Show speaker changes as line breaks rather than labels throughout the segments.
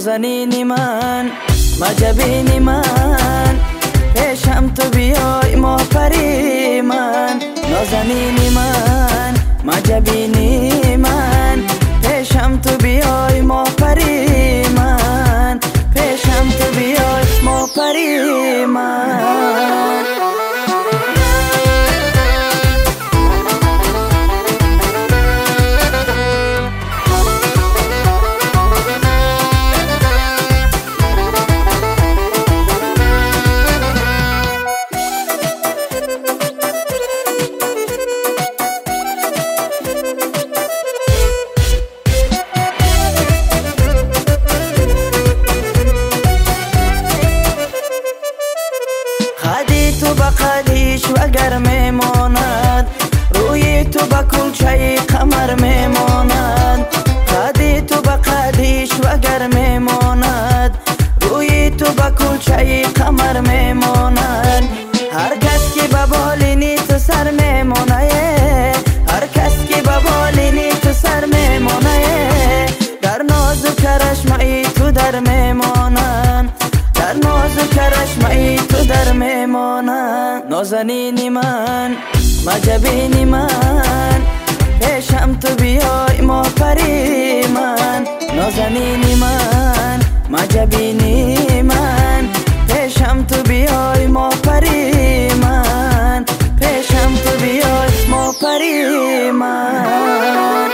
نازنینی من، مجبینی من، پیشم تو بیای ماه پری من. نازنینی من، مجبینی من، پیشم تو بیای ماه پری من. پیشم تو بیای ماه پری من. خدی تو با قدیش وگر میماند، روی تو با کلچه قمر میماند. خدی تو با قدیش وگر میماند، روی تو با کلچه قمر میماند. هر کس که با بالینی تو سر میمانه، هر کس که با بالینی تو سر میمانه. در ناز و کرشمه تو در میمانند، در ناز و کرشمه تو در میمانند. نازنینی من، مجبینی من، پیشم تو بیای ماه پری من. نازنینی من، مجبینی من، پیشم تو بیای ماه پری من. پیشم تو بیای ماه پری من.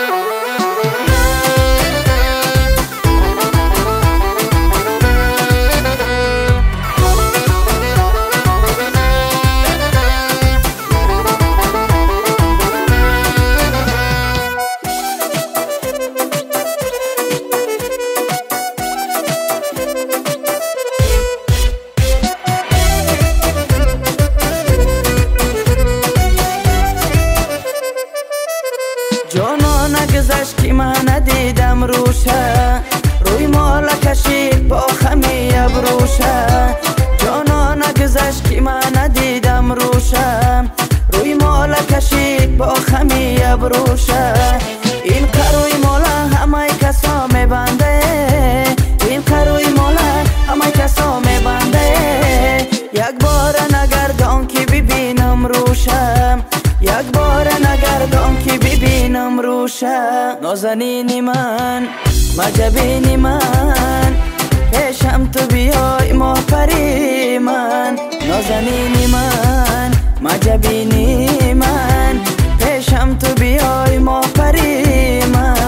جانا نگذشت که من ندیدم روشه، روی مالا کشید با خمی ابروشه. جانا نگذشت که من ندیدم روشه، روی مالا کشید با خمی ابروشه. این قروی مالا همه کسا میبنده، این قروی مالا همه کسا میبنده. یک بار نگردان که ببینم روشم، یک بار نگردان که ببینم روشه. نازنینی من، مجبینی من، پیشم تو بیای ماه پری من. نازنینی من، مجبینی من، پیشم تو بیای ماه پری من.